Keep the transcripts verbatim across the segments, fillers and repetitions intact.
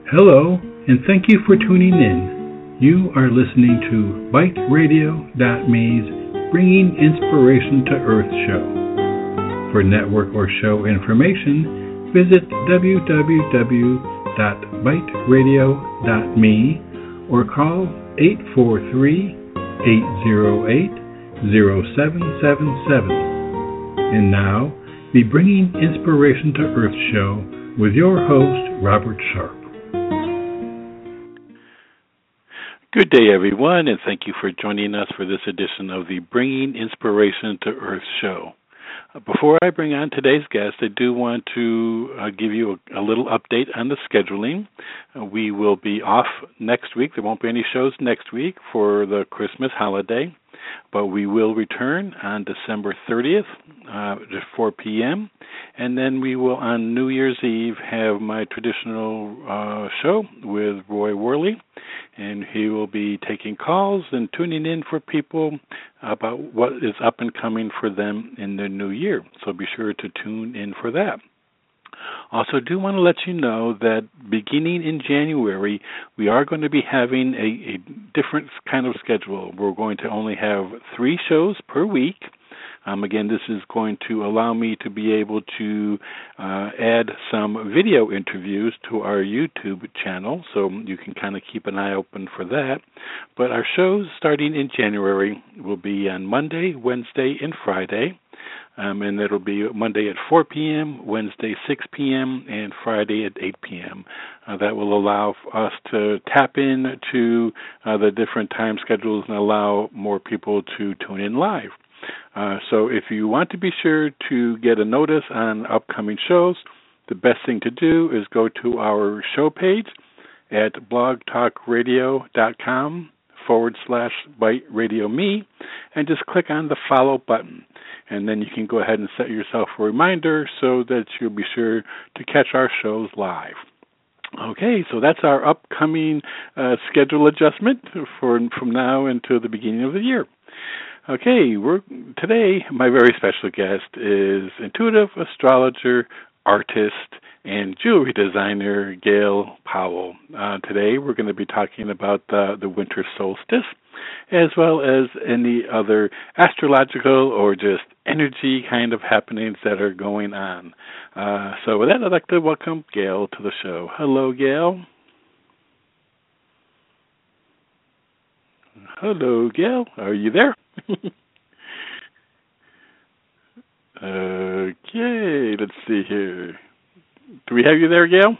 Hello, and thank you for tuning in. You are listening to Byte Radio dot me's Bringing Inspiration to Earth show. For network or show information, visit w w w dot byte radio dot me or call eight four three, eight zero eight, zero seven seven seven. And now, the Bringing Inspiration to Earth show with your host, Robert Sharp. Good day, everyone, and thank you for joining us for this edition of the Bringing Inspiration to Earth show. Uh, before I bring on today's guest, I do want to uh, give you a, a little update on the scheduling. Uh, we will be off next week. There won't be any shows next week for the Christmas holiday, but we will return on December thirtieth uh, at four p.m., and then we will, on New Year's Eve, have my traditional uh, show with Roy Worley, and he will be taking calls and tuning in for people about what is up and coming for them in the new year. So be sure to tune in for that. Also, do want to let you know that beginning in January, we are going to be having a, a different kind of schedule. We're going to only have three shows per week. Um, again, this is going to allow me to be able to uh, add some video interviews to our YouTube channel, so you can kind of keep an eye open for that. But our shows starting in January will be on Monday, Wednesday, and Friday. Um, and it'll be Monday at four p.m., Wednesday six p.m., and Friday at eight p.m. Uh, that will allow us to tap into uh, the different time schedules and allow more people to tune in live. Uh, so if you want to be sure to get a notice on upcoming shows, the best thing to do is go to our show page at blogtalkradio.com forward slash Byte Radio Me and just click on the follow button. And then you can go ahead and set yourself a reminder so that you'll be sure to catch our shows live. Okay, so that's our upcoming uh, schedule adjustment for from now until the beginning of the year. Okay, we're today my very special guest is intuitive astrologer, artist, and jewelry designer Gail Powell. Uh, today we're going to be talking about uh, the winter solstice, as well as any other astrological or just energy kind of happenings that are going on. Uh, so with that, I'd like to welcome Gail to the show. Hello, Gail. Hello, Gail. Are you there? Okay, let's see here. Do we have you there, Gail?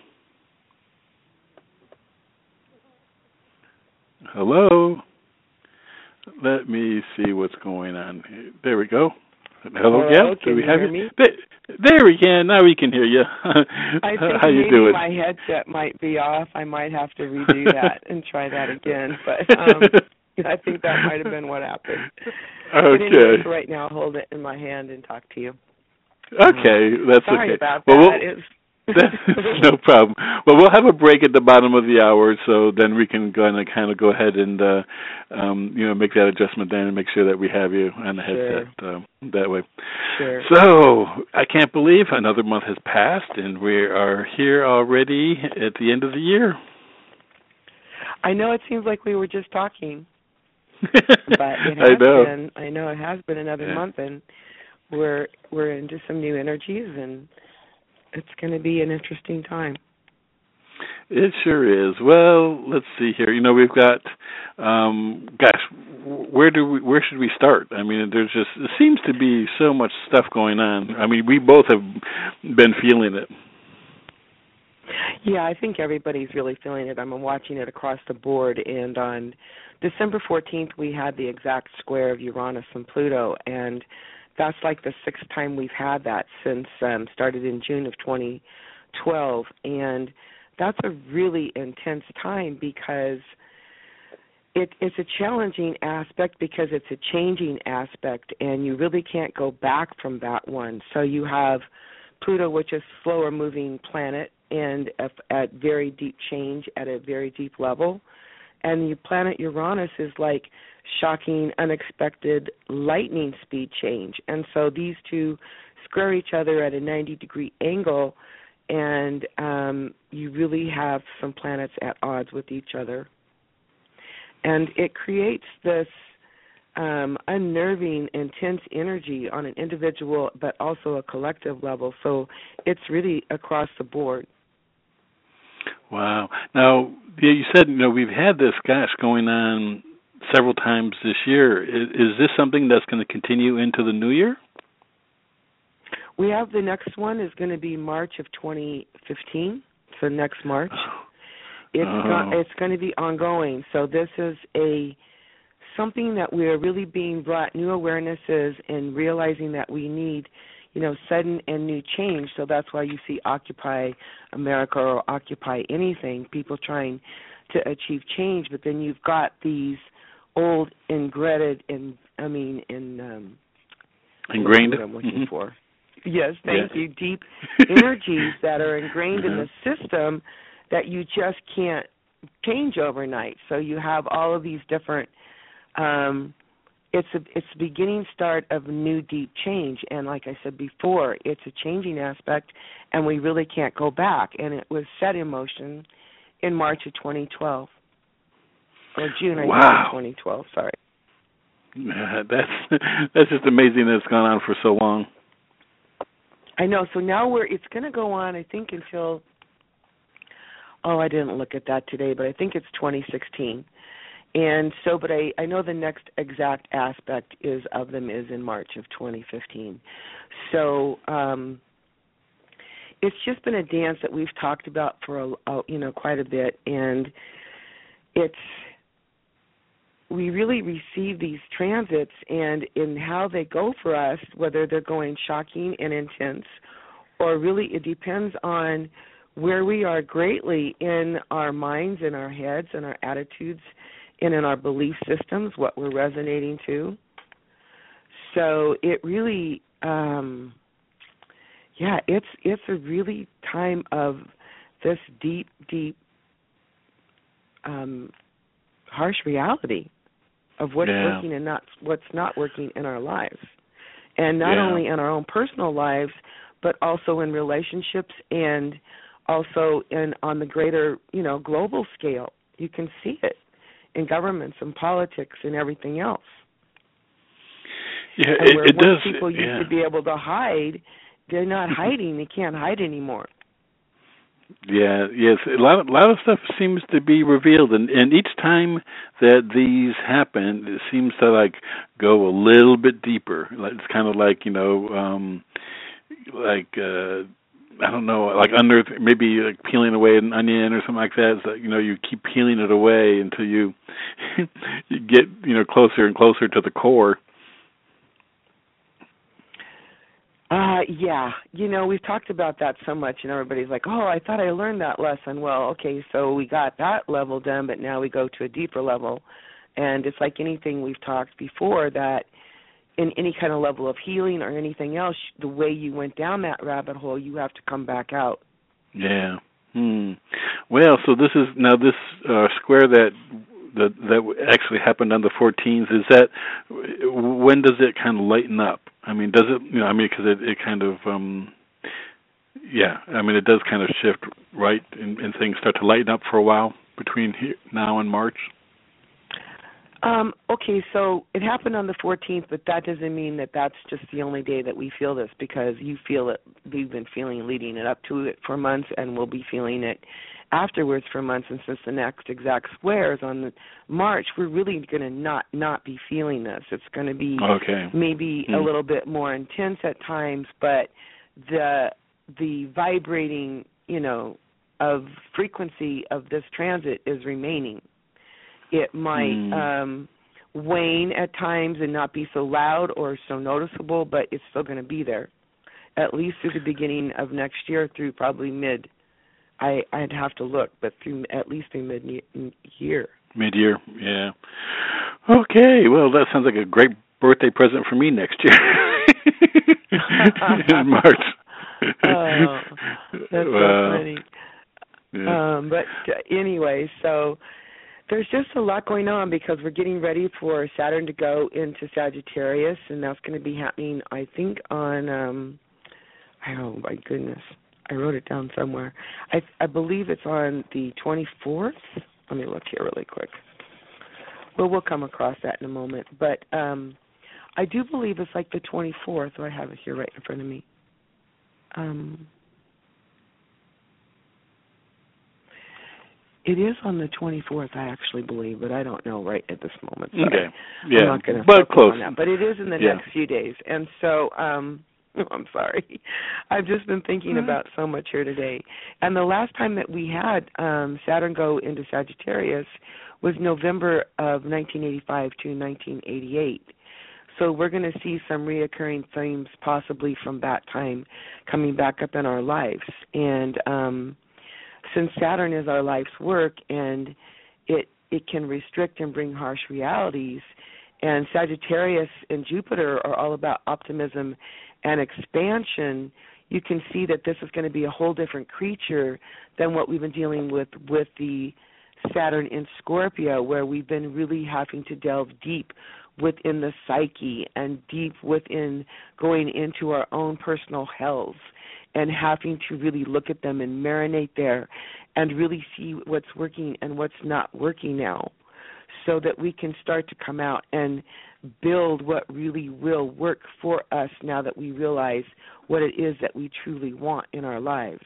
Hello? Let me see what's going on here. There we go. Hello, Hello, Gail? Can Do we you have hear you? me? There, there we can. Now we can hear you. I think How you maybe doing? my headset might be off. I might have to redo that and try that again. But um, I think that might have been what happened. Okay. But anyway, for right now, I'll hold it in my hand and talk to you. Okay, um, that's sorry okay. about well, that. We'll, that's no problem. Well, we'll have a break at the bottom of the hour, so then we can go and kind of go ahead and uh, um, you know make that adjustment then and make sure that we have you on the headset sure. uh, that way. Sure. So I can't believe another month has passed, and we are here already at the end of the year. I know it seems like we were just talking, but it has I know. been. I know it has been another yeah. month, and we're we're into some new energies, and it's going to be an interesting time. It sure is. Well, let's see here. You know, we've got, um, gosh, where do we, where should we start? I mean, there's just, there seems to be so much stuff going on. I mean, we both have been feeling it. Yeah, I think everybody's really feeling it. I'm watching it across the board, and on December fourteenth, we had the exact square of Uranus and Pluto, and that's like the sixth time we've had that since um, started in June of twenty twelve, and that's a really intense time because it, it's a challenging aspect because it's a changing aspect, and you really can't go back from that one. So you have Pluto, which is a slower moving planet, and at very deep change at a very deep level. And your planet Uranus is like shocking, unexpected lightning speed change. And so these two square each other at a ninety degree angle, and um, you really have some planets at odds with each other. And it creates this um, unnerving, intense energy on an individual but also a collective level. So it's really across the board. Wow. Now, yeah, you said, you know, we've had this, gosh, going on several times this year. Is, is this something that's going to continue into the new year? We have the next one is going to be March of twenty fifteen, so next March. It's oh. go- it's going to be ongoing. So this is a something that we are really being brought new awarenesses and realizing that we need, you know, sudden and new change. So that's why you see Occupy America or Occupy anything, people trying to achieve change. But then you've got these old ingrained, in I mean, in um, ingrained. What I'm looking mm-hmm. for. Yes, thank yeah. you. Deep energies that are ingrained mm-hmm. in the system that you just can't change overnight. So you have all of these different. Um, it's a it's the beginning start of new deep change, and like I said before, it's a changing aspect, and we really can't go back. And it was set in motion in March of twenty twelve, or June, I wow. think, of twenty twelve. Sorry. Yeah, that's that's just amazing that it's gone on for so long. I know. So now we're it's going to go on, I think, until, oh, I didn't look at that today, but I think it's twenty sixteen. And so, but I, I know the next exact aspect is of them is in March of twenty fifteen. So um, it's just been a dance that we've talked about for, a, a, you know, quite a bit. And it's, we really receive these transits, and in how they go for us, whether they're going shocking and intense, or really it depends on where we are greatly in our minds, in our heads, and our attitudes, and in our belief systems, what we're resonating to. So it really, um, yeah, it's it's a really time of this deep, deep, um, harsh reality of what's yeah. working and not what's not working in our lives, and not yeah. only in our own personal lives, but also in relationships and also in on the greater, you know, global scale. You can see it in governments and politics and everything else. Yeah, and it, where it once does. people yeah. used to be able to hide, they're not hiding. They can't hide anymore. Yeah, yes, a lot of, a lot of stuff seems to be revealed, and, and each time that these happen, it seems to like go a little bit deeper. Like, it's kind of like, you know, um, like uh, I don't know, like under maybe like peeling away an onion or something like that. It's like, you know, you keep peeling it away until you you get, you know, closer and closer to the core. Uh, yeah. You know, we've talked about that so much, and everybody's like, oh, I thought I learned that lesson. Well, okay, so we got that level done, but now we go to a deeper level. And it's like anything we've talked before, that in any kind of level of healing or anything else, the way you went down that rabbit hole, you have to come back out. Yeah. Hmm. Well, so this is, now this uh, square that that that actually happened on the fourteenth, is that, when does it kind of lighten up? I mean, does it, you know, I mean, because it, it kind of, um, yeah, I mean, it does kind of shift, right, and, and things start to lighten up for a while between here, now and March? Um, okay, so it happened on the fourteenth, but that doesn't mean that that's just the only day that we feel this, because you feel it, we've been feeling leading it up to it for months, and we'll be feeling it afterwards for months. And since the next exact square is on the March, we're really going to not not be feeling this. It's going to be okay. maybe mm. a little bit more intense at times, but the the vibrating, you know, of frequency of this transit is remaining. It might mm. um, wane at times and not be so loud or so noticeable, but it's still going to be there, at least through the beginning of next year, through probably mid. I, I'd have to look, but through at least through mid-year. Mid-year, yeah. Okay, well, that sounds like a great birthday present for me next year. In March. Oh, that's wow. so funny. Yeah. Um, but uh, anyway, so there's just a lot going on, because we're getting ready for Saturn to go into Sagittarius, and that's going to be happening, I think, on, um, oh, my goodness. I wrote it down somewhere. I I believe it's on the twenty-fourth. Let me look here really quick. Well, we'll come across that in a moment. But um, I do believe it's like the twenty-fourth. Oh, I have it here right in front of me. Um, it is on the twenty-fourth, I actually believe, but I don't know right at this moment. So okay. Yeah. I'm not going to but close. on that. But it is in the yeah. next few days. And so, um, I'm sorry. I've just been thinking mm-hmm. about so much here today. And the last time that we had um, Saturn go into Sagittarius was November of nineteen eighty-five to nineteen eighty-eight. So we're going to see some reoccurring themes possibly from that time coming back up in our lives. And um, since Saturn is our life's work and it it can restrict and bring harsh realities, and Sagittarius and Jupiter are all about optimism and expansion, you can see that this is going to be a whole different creature than what we've been dealing with with the Saturn in Scorpio, where we've been really having to delve deep within the psyche and deep within going into our own personal hells and having to really look at them and marinate there and really see what's working and what's not working now, so that we can start to come out and build what really will work for us now that we realize what it is that we truly want in our lives.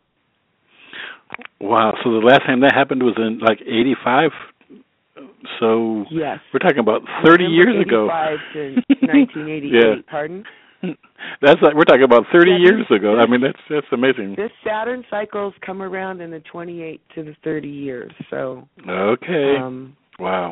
Wow. So the last time that happened was in like eighty-five. So yes. We're talking about thirty years ago. eighty-five to nineteen eighty-eight, yeah. Pardon? That's like, we're talking about thirty yeah, years ago. I mean, that's that's amazing. This Saturn cycles come around in the twenty-eight to the thirty years. So okay. Um, wow.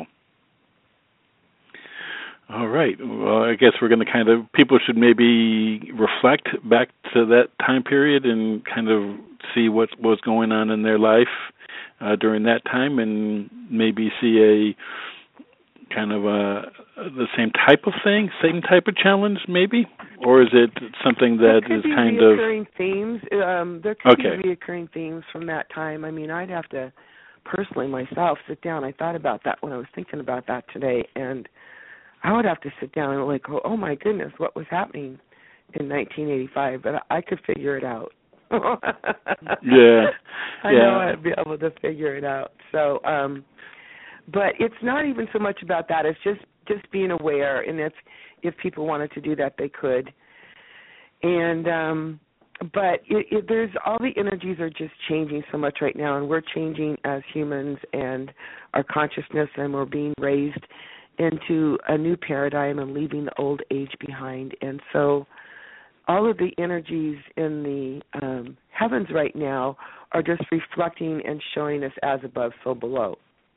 All right. Well, I guess we're going to kind of, people should maybe reflect back to that time period and kind of see what was going on in their life uh, during that time, and maybe see a kind of a, the same type of thing, same type of challenge maybe? Or is it something that is kind of... There could be reoccurring themes. Um, there could okay. be reoccurring themes from that time. I mean, I'd have to personally myself sit down. I thought about that when I was thinking about that today, and I would have to sit down and like go, oh my goodness, what was happening in nineteen eighty-five? But I could figure it out. yeah, I yeah. know I'd be able to figure it out. So, um, but it's not even so much about that. It's just just being aware, and if if people wanted to do that, they could. And um, but it, it, there's all the energies are just changing so much right now, and we're changing as humans and our consciousness, and we're being raised into a new paradigm and leaving the old age behind. And so all of the energies in the um, heavens right now are just reflecting and showing us as above, so below.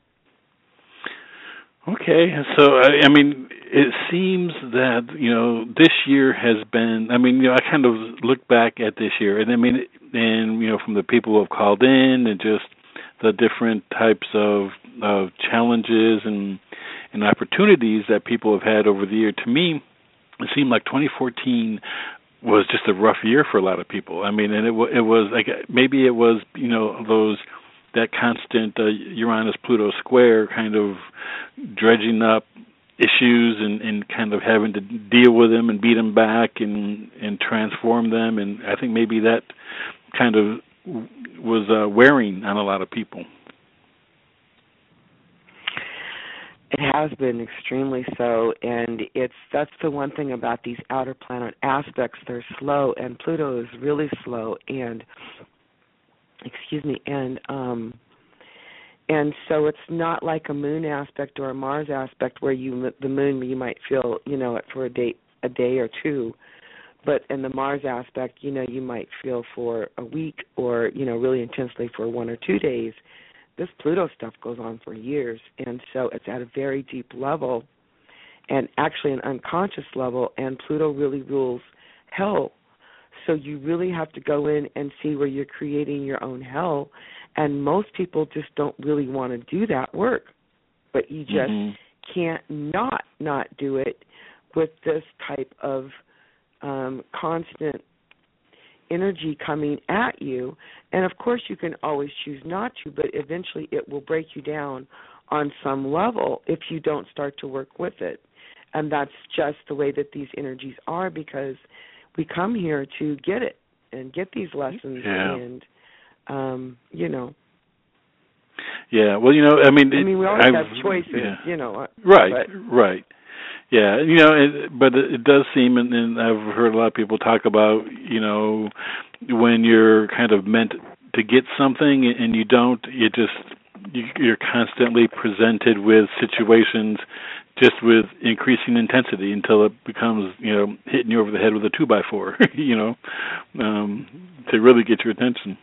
Okay, so, I mean, it seems that, you know, this year has been, I mean, you know, I kind of look back at this year, and I mean, and, you know, from the people who have called in and just the different types of, of challenges and and opportunities that people have had over the year, to me, it seemed like twenty fourteen was just a rough year for a lot of people. I mean, and it, it was like, maybe it was, you know, those, that constant uh, Uranus-Pluto square kind of dredging up issues and, and kind of having to deal with them and beat them back and, and transform them. And I think maybe that kind of was uh, wearing on a lot of people. It has been extremely so, and it's that's the one thing about these outer planet aspects. They're slow, and Pluto is really slow, and excuse me, and um, and so it's not like a moon aspect or a Mars aspect where you the moon you might feel you know it for a day a day or two, but in the Mars aspect you know you might feel for a week or you know really intensely for one or two days. This Pluto stuff goes on for years, and so it's at a very deep level, and actually an unconscious level, and Pluto really rules hell. So you really have to go in and see where you're creating your own hell, and most people just don't really want to do that work, but you just mm-hmm. can't not not do it with this type of um, constant energy coming at you. And of course you can always choose not to, but eventually it will break you down on some level if you don't start to work with it. And that's just the way that these energies are, because we come here to get it. and get these lessons, yeah. and um, you know. Yeah, well, you know, I mean, I mean, we always I've, have choices, yeah. you know. Right, but, right. Yeah, you know, it, but it, it does seem, and, and I've heard a lot of people talk about, you know, when you're kind of meant to get something and you don't, you just, you, you're constantly presented with situations just with increasing intensity until it becomes, you know, hitting you over the head with a two by four, you know, um, to really get your attention.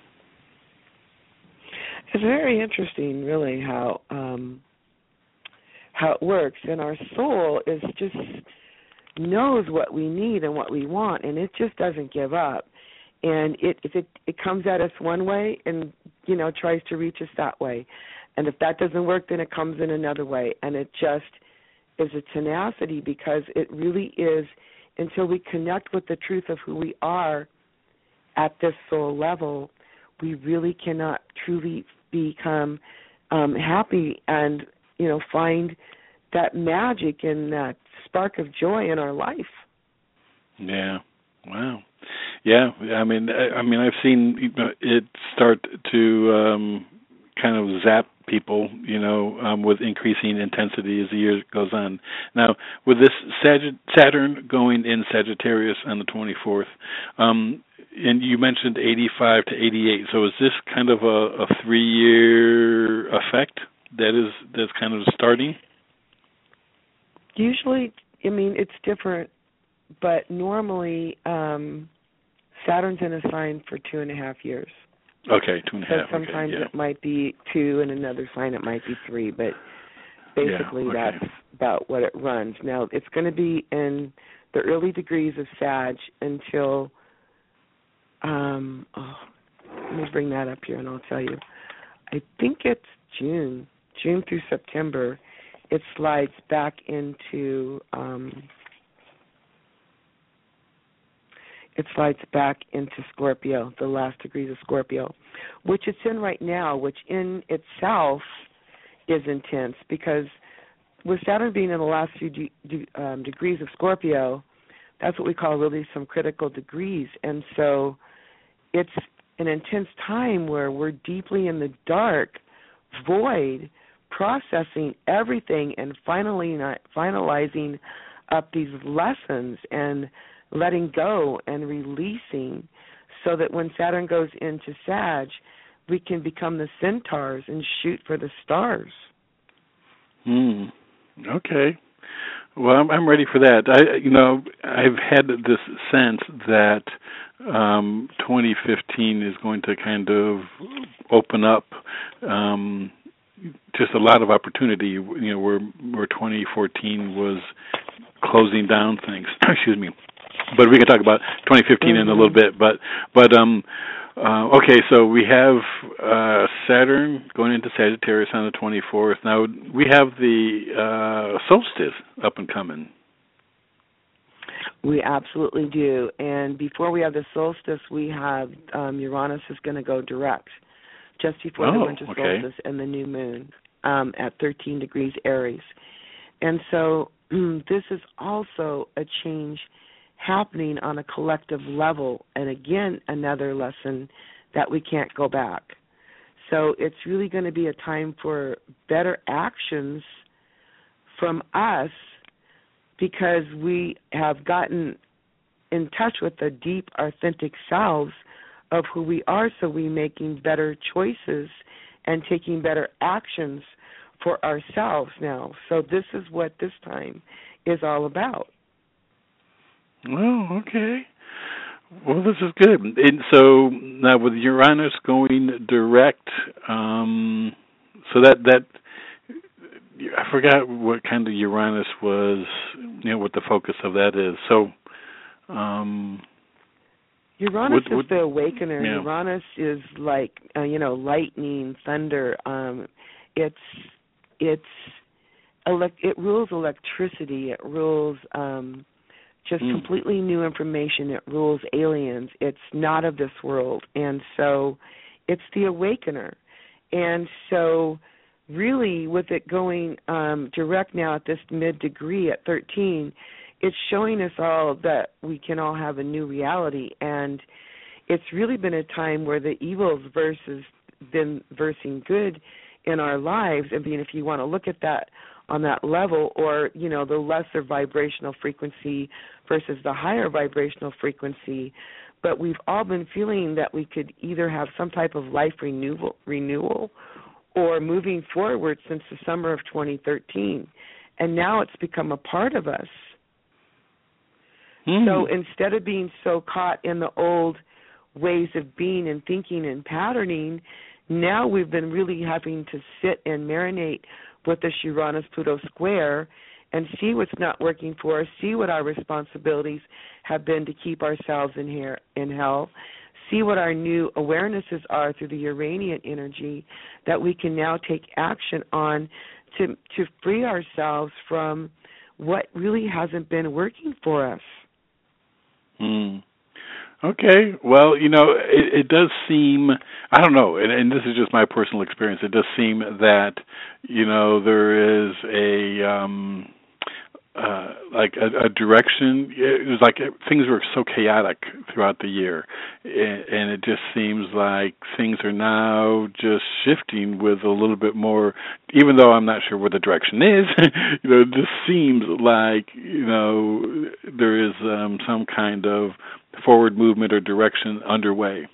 It's very interesting, really, how um, how it works, and our soul is just knows what we need and what we want, and it just doesn't give up. And it if it it comes at us one way, and you know tries to reach us that way, and if that doesn't work, then it comes in another way, and it just is a tenacity, because it really is, until we connect with the truth of who we are at this soul level, we really cannot truly become um, happy and, you know, find that magic and that spark of joy in our life. Yeah. Wow. Yeah. I mean, I, I mean, I've seen it start to um, kind of zap people, you know, um, with increasing intensity as the year goes on. Now, with this Sag- Saturn going in Sagittarius on the twenty-fourth, um, and you mentioned eighty-five to eighty-eight. So is this kind of a, a three-year effect that is that's kind of starting? Usually, I mean, it's different, but normally um, Saturn's in a sign for two and a half years. Okay, two and a half. So sometimes okay, yeah. it might be two, and another sign it might be three, but basically yeah, okay. that's about what it runs. Now, it's going to be in the early degrees of Sag until, um, oh, let me bring that up here and I'll tell you. I think it's June, June through September. It slides back into, um, it slides back into Scorpio, the last degrees of Scorpio, which it's in right now, which in itself is intense, because with Saturn being in the last few de- de- um, degrees of Scorpio, that's what we call really some critical degrees. And so it's an intense time where we're deeply in the dark void, processing everything and finally not finalizing up these lessons and letting go and releasing, so that when Saturn goes into Sag, we can become the centaurs and shoot for the stars. Hmm. Okay. Well, I'm, I'm ready for that. I, you know, I've had this sense that um, twenty fifteen is going to kind of open up um, just a lot of opportunity. You know, where where twenty fourteen was closing down things. Excuse me. But we can talk about twenty fifteen mm-hmm. in a little bit. But but um, uh, okay, so we have uh, Saturn going into Sagittarius on the twenty-fourth. Now we have the uh, solstice up and coming. We absolutely do. And before we have the solstice, we have um, Uranus is going to go direct just before oh, the winter okay. solstice and the new moon um, at thirteen degrees Aries. And so this is also a change happening on a collective level, and again, another lesson that we can't go back. So it's really going to be a time for better actions from us, because we have gotten in touch with the deep, authentic selves of who we are, so we're making better choices and taking better actions for ourselves now. So this is what this time is all about. Oh, okay. Well, this is good. And so now with Uranus going direct, um, so that that I forgot what kind of Uranus was, you know, what the focus of that is. So um, Uranus what, what, is the awakener. yeah. Uranus is like uh, you know, lightning, thunder. Um, it's it's elect- it rules electricity. It rules. Um, Just mm. completely new information. It rules aliens. It's not of this world. And so it's the awakener. And so really with it going um, direct now at this mid-degree at thirteen, it's showing us all that we can all have a new reality. And it's really been a time where the evil's versus been versing good in our lives. I mean, if you want to look at that on that level, or, you know, the lesser vibrational frequency versus the higher vibrational frequency. But we've all been feeling that we could either have some type of life renewal, renewal or moving forward since the summer of twenty thirteen. And now it's become a part of us. Mm. So instead of being so caught in the old ways of being and thinking and patterning, now we've been really having to sit and marinate with the Uranus-Pluto square and see what's not working for us, see what our responsibilities have been to keep ourselves in here in hell, see what our new awarenesses are through the Uranian energy that we can now take action on to to free ourselves from what really hasn't been working for us. Hmm. Okay. Well, you know, it, it does seem, I don't know, and, and this is just my personal experience, it does seem that, you know, there is a, um, uh, like a, a direction. It was like things were so chaotic throughout the year, and, and it just seems like things are now just shifting with a little bit more, even though I'm not sure where the direction is, you know, it just seems like, you know, there is um, some kind of forward movement or direction underway.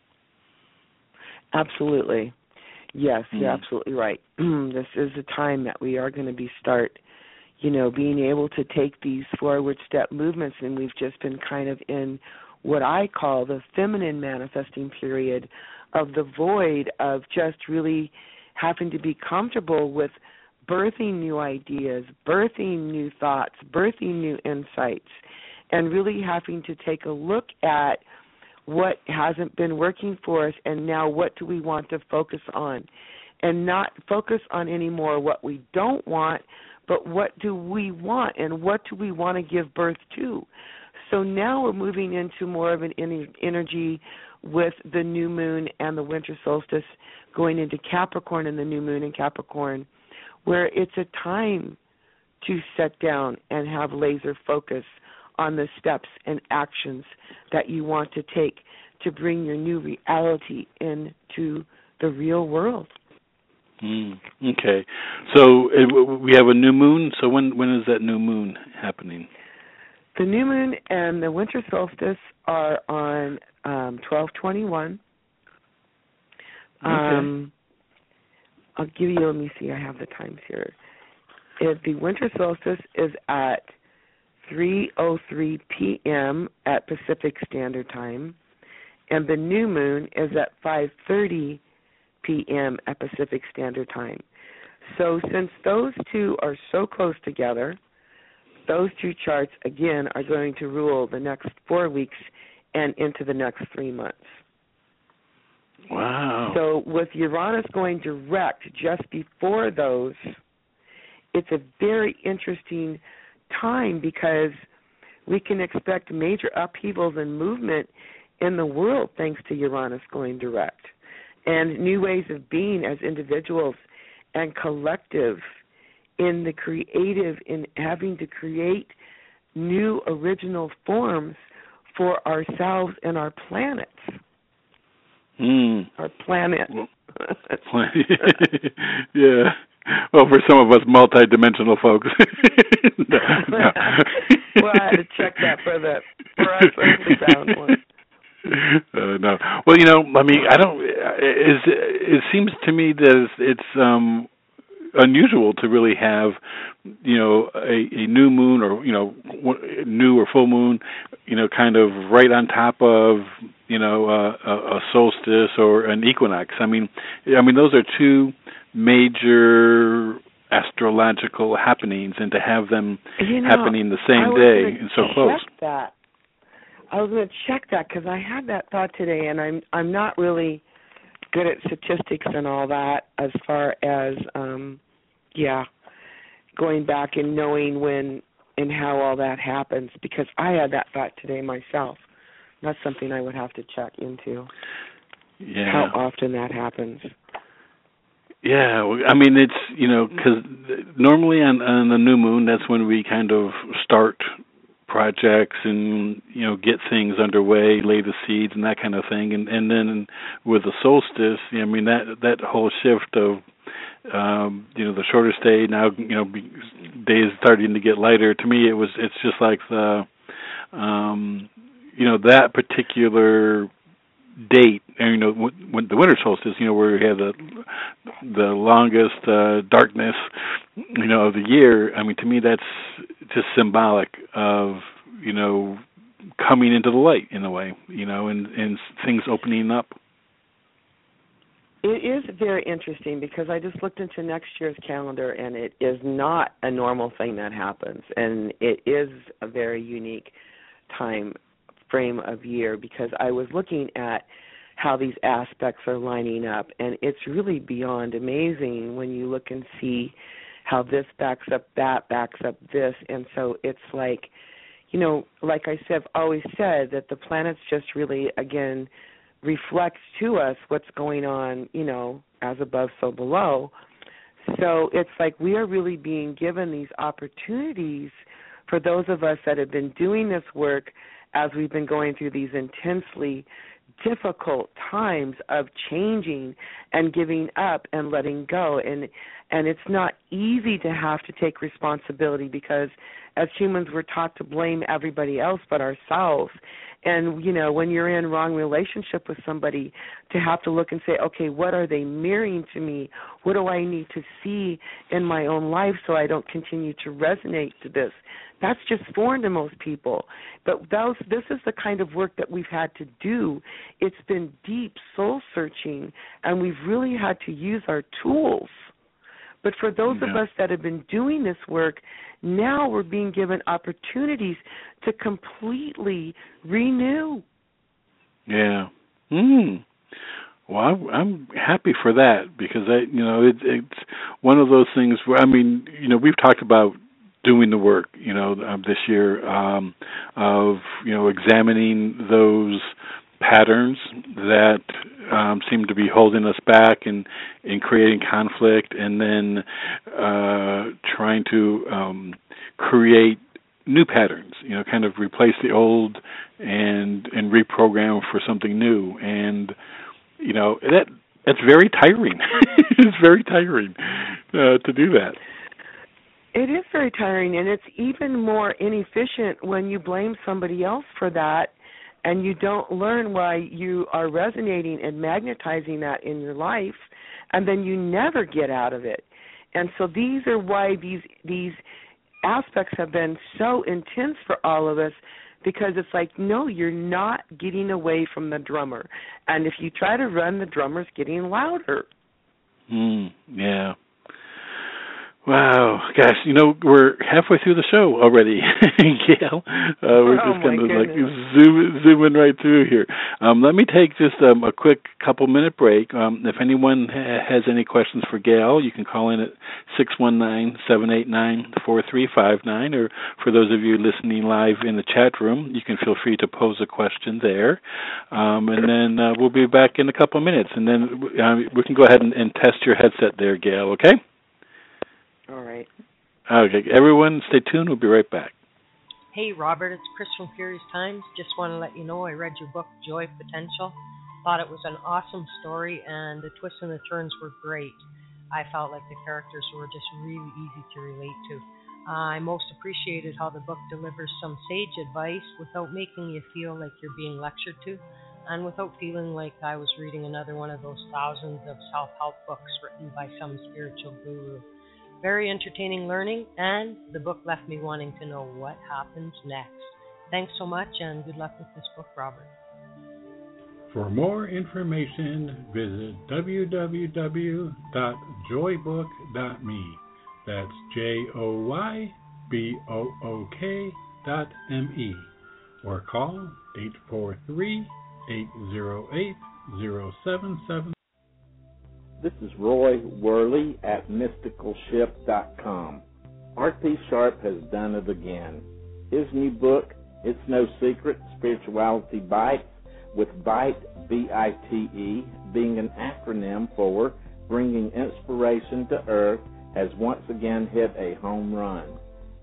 Absolutely. Yes, mm. you're absolutely right. This is a time that we are going to be start, you know, being able to take these forward step movements, and we've just been kind of in what I call the feminine manifesting period of the void of just really having to be comfortable with birthing new ideas, birthing new thoughts, birthing new insights, and really having to take a look at what hasn't been working for us and now what do we want to focus on, and not focus on anymore what we don't want, but what do we want and what do we want to give birth to. So now we're moving into more of an energy with the new moon and the winter solstice going into Capricorn and the new moon in Capricorn, where it's a time to sit down and have laser focus on the steps and actions that you want to take to bring your new reality into the real world. Mm, okay. So uh, we have a new moon. So when when is that new moon happening? The new moon and the winter solstice are on um, twelve twenty-one. Okay. Um, I'll give you, let me see, I have the times here. If the winter solstice is at three oh three p.m. at Pacific Standard Time, and the new moon is at five thirty p.m. at Pacific Standard Time. So since those two are so close together, those two charts, again, are going to rule the next four weeks and into the next three months. Wow. So with Uranus going direct just before those, it's a very interesting time because we can expect major upheavals and movement in the world thanks to Uranus going direct, and new ways of being as individuals and collective in the creative, in having to create new original forms for ourselves and our planets. Mm. Our planet. Yeah. Well, for some of us multi-dimensional folks. no, no. Well, I had to check that for the for us for the sound one. Uh, no. Well, you know, I mean, I don't. It, it seems to me that it's, it's um, unusual to really have, you know, a, a new moon or you know, new or full moon, you know, kind of right on top of, you know, uh, a, a solstice or an equinox. I mean, I mean, those are two major astrological happenings, and to have them you know, happening the same day and so close. That. I was going to check that because I had that thought today, and I'm I'm not really good at statistics and all that as far as um, yeah, going back and knowing when and how all that happens, because I had that thought today myself. That's something I would have to check into. Yeah. How often that happens. Yeah, I mean, it's, you know, because normally on, on the new moon, that's when we kind of start projects and, you know, get things underway, lay the seeds and that kind of thing. And, and then with the solstice, I mean, that that whole shift of, um, you know, the shorter stay, now, you know, days starting to get lighter. To me, it was, it's just like the, um, you know, that particular date, and, you know, when the winter solstice, you know, where we have the the longest uh, darkness, you know, of the year. I mean, to me, that's just symbolic of, you know, coming into the light in a way, you know, and, and things opening up. It is very interesting because I just looked into next year's calendar, and it is not a normal thing that happens, and it is a very unique time frame of year because I was looking at how these aspects are lining up, and it's really beyond amazing when you look and see how this backs up that, backs up this, and so it's like, you know, like I said, I've always said that the planets just really, again, reflects to us what's going on, you know, as above, so below. So it's like we are really being given these opportunities for those of us that have been doing this work as we've been going through these intensely difficult times of changing and giving up and letting go. And and it's not easy to have to take responsibility because as humans we're taught to blame everybody else but ourselves. And, you know, when you're in wrong relationship with somebody, to have to look and say, okay, what are they mirroring to me? What do I need to see in my own life so I don't continue to resonate to this? That's just foreign to most people. But those, this is the kind of work that we've had to do. It's been deep soul searching, and we've really had to use our tools. But for those yeah. of us that have been doing this work, now we're being given opportunities to completely renew. Yeah. Mm. Well, I'm, I'm happy for that because I, you know, it, it's one of those things where, I mean, you know, we've talked about doing the work, you know, um, this year um, of, you know, examining those patterns that um, seem to be holding us back and, and creating conflict, and then uh, trying to um, create new patterns, you know, kind of replace the old and and reprogram for something new. And, you know, that that's very tiring. It's very tiring uh, to do that. It is very tiring, and it's even more inefficient when you blame somebody else for that and you don't learn why you are resonating and magnetizing that in your life, and then you never get out of it. And so these are why these these aspects have been so intense for all of us, because it's like, no, you're not getting away from the drummer. And if you try to run, the drummer's getting louder. Mm, yeah. Wow, gosh, you know, we're halfway through the show already, Gail. Uh, we're oh just kind of goodness. like zoom, zooming right through here. Um, let me take just um, a quick couple-minute break. Um, if anyone ha- has any questions for Gail, you can call in at six one nine, seven eight nine, four three five nine, or for those of you listening live in the chat room, you can feel free to pose a question there. Um, and then uh, we'll be back in a couple of minutes, and then uh, we can go ahead and, and test your headset there, Gail, okay? All right. Okay, everyone stay tuned. We'll be right back. Hey, Robert, it's Chris from Furious Times. Just want to let you know I read your book, Joy Potential. Thought it was an awesome story, and the twists and the turns were great. I felt like the characters were just really easy to relate to. Uh, I most appreciated how the book delivers some sage advice without making you feel like you're being lectured to, and without feeling like I was reading another one of those thousands of self-help books written by some spiritual guru. Very entertaining learning, and the book left me wanting to know what happens next. Thanks so much, and good luck with this book, Robert. For more information, visit w w w dot joy book dot me. That's J O Y B O O K dot M E. Or call eight four three, eight zero eight, zero seven seven. This is Roy Worley at mystical ship dot com. Art P. Sharp has done it again. His new book, It's No Secret, Spirituality Bites, with BITE, B I T E, being an acronym for Bringing Inspiration to Earth, has once again hit a home run.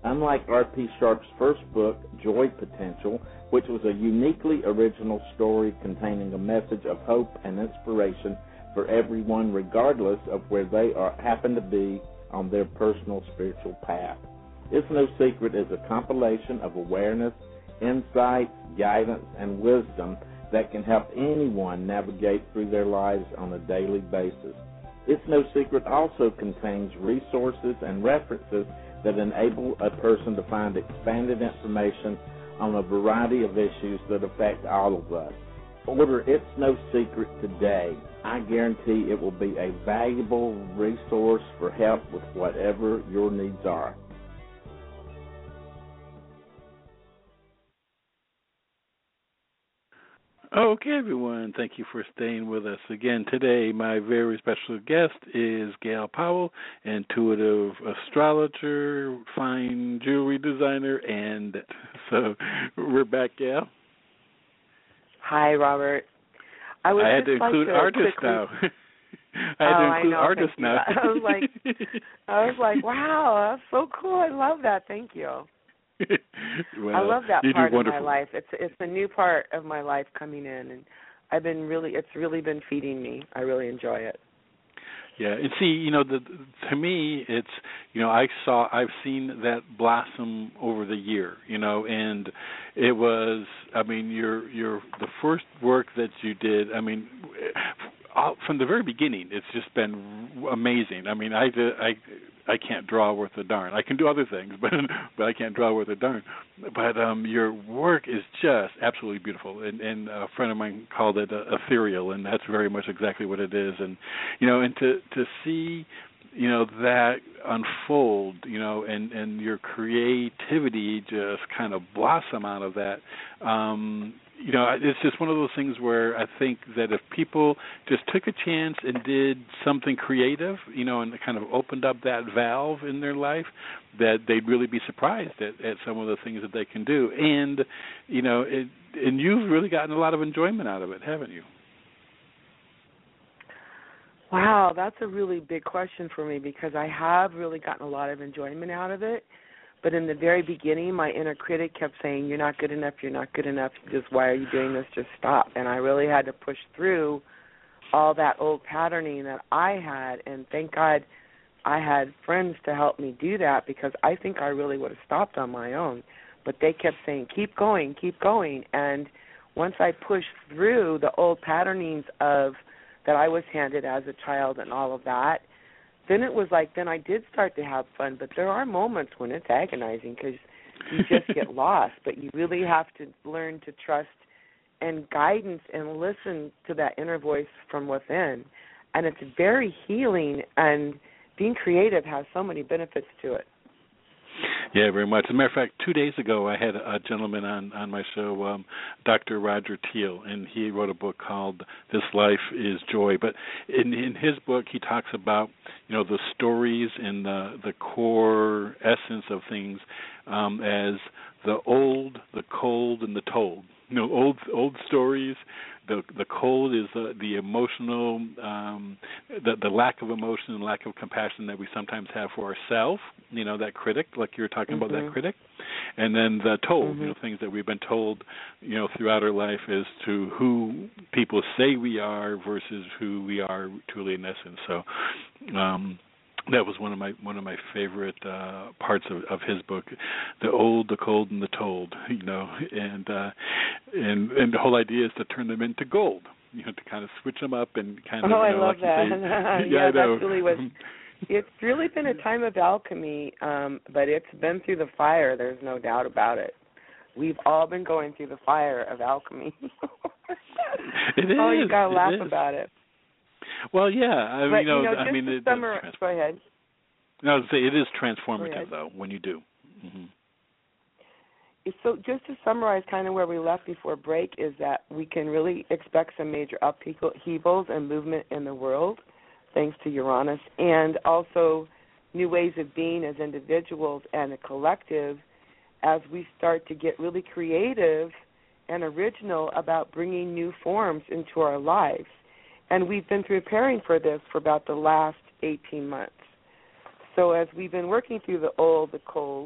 Unlike R P Sharp's first book, Joy Potential, which was a uniquely original story containing a message of hope and inspiration for everyone regardless of where they are, happen to be on their personal spiritual path. It's No Secret is a compilation of awareness, insights, guidance, and wisdom that can help anyone navigate through their lives on a daily basis. It's No Secret also contains resources and references that enable a person to find expanded information on a variety of issues that affect all of us. Order It's No Secret today. I guarantee it will be a valuable resource for help with whatever your needs are. Okay, everyone, thank you for staying with us. Again, today, my very special guest is Gail Powell, intuitive astrologer, fine jewelry designer, and so we're back, Gail. Hi, Robert. I, would I had just to include like to artists quickly... now. I had oh, to include I know, artists now. I was like, I was like, wow, that's so cool. I love that. Thank you. Well, I love that you part do of my wonderful. life. It's it's a new part of my life coming in, and I've been really, it's really been feeding me. I really enjoy it. Yeah, and see, you know, the, to me, it's, you know, I saw, I've seen that blossom over the year, you know, and it was, I mean, your your the first work that you did, I mean, from the very beginning, it's just been amazing. I mean, I I I can't draw worth a darn. I can do other things, but but I can't draw worth a darn. But um, your work is just absolutely beautiful, and, and a friend of mine called it uh, ethereal, and that's very much exactly what it is. And you know, and to to see, you know, that unfold, you know, and and your creativity just kind of blossom out of that. Um, You know, it's just one of those things where I think that if people just took a chance and did something creative, you know, and kind of opened up that valve in their life, that they'd really be surprised at, at some of the things that they can do. And, you know, it, and you've really gotten a lot of enjoyment out of it, haven't you? Wow, that's a really big question for me because I have really gotten a lot of enjoyment out of it. But in the very beginning, my inner critic kept saying, you're not good enough, you're not good enough, just why are you doing this, just stop. And I really had to push through all that old patterning that I had, and thank God I had friends to help me do that because I think I really would have stopped on my own. But they kept saying, keep going, keep going. And once I pushed through the old patternings of that I was handed as a child and all of that, then it was like, then I did start to have fun, but there are moments when it's agonizing because you just get lost, but you really have to learn to trust and guidance and listen to that inner voice from within, and it's very healing, and being creative has so many benefits to it. Yeah, very much. As a matter of fact, two days ago I had a gentleman on, on my show, um, Doctor Roger Teal, and he wrote a book called This Life is Joy. But in, in his book he talks about, you know, the stories and the, the core essence of things um, as the old, the cold, and the told. You know, old old stories. The the cold is the, the emotional, um, the the lack of emotion and lack of compassion that we sometimes have for ourselves. You know, that critic, like you were talking mm-hmm. about that critic, and then the told. Mm-hmm. You know, things that we've been told, you know, throughout our life as to who people say we are versus who we are truly in essence. So. Um, That was one of my one of my favorite uh, parts of, of his book, the old, the cold, and the told. You know, and uh, and and the whole idea is to turn them into gold. You know, to kind of switch them up and kind of. Oh, you know, I love like that. Say, yeah, yeah, I know. That's really was. It's really been a time of alchemy, um, but it's been through the fire. There's no doubt about it. We've all been going through the fire of alchemy. It is. Oh, you gotta laugh is. about it. Well, yeah, I but, you know, you know I mean, it summer, does. Go ahead. No, I was say it is transformative though when you do. Mm-hmm. So just to summarize kind of where we left before break is that we can really expect some major upheavals and movement in the world thanks to Uranus, and also new ways of being as individuals and a collective as we start to get really creative and original about bringing new forms into our lives. And we've been preparing for this for about the last eighteen months. So as we've been working through the old, the cold,